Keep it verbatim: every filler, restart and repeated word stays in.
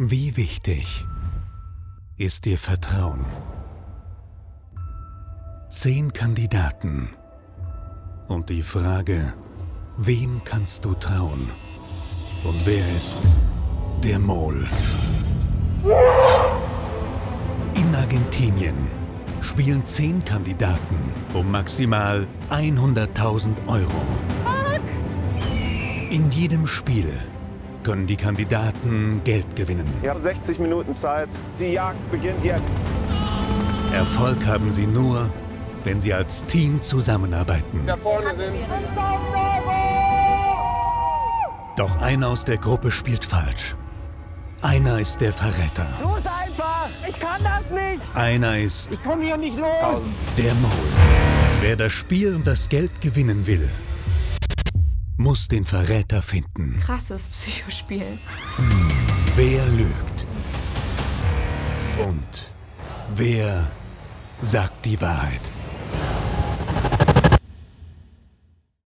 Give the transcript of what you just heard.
Wie wichtig ist dir Vertrauen? Zehn Kandidaten und die Frage, wem kannst du trauen? Und wer ist der Mole? In Argentinien spielen zehn Kandidaten um maximal hunderttausend Euro. In jedem Spiel können die Kandidaten Geld gewinnen. Ihr habt sechzig Minuten Zeit. Die Jagd beginnt jetzt. Erfolg haben sie nur, wenn sie als Team zusammenarbeiten. Da vorne sind sie. Doch einer aus der Gruppe spielt falsch. Einer ist der Verräter. Tu's einfach! Ich kann das nicht! Einer ist Ich komme hier nicht los! der Mole. Wer das Spiel und das Geld gewinnen will, muss den Verräter finden. Krasses Psychospiel. Wer lügt? Und wer sagt die Wahrheit?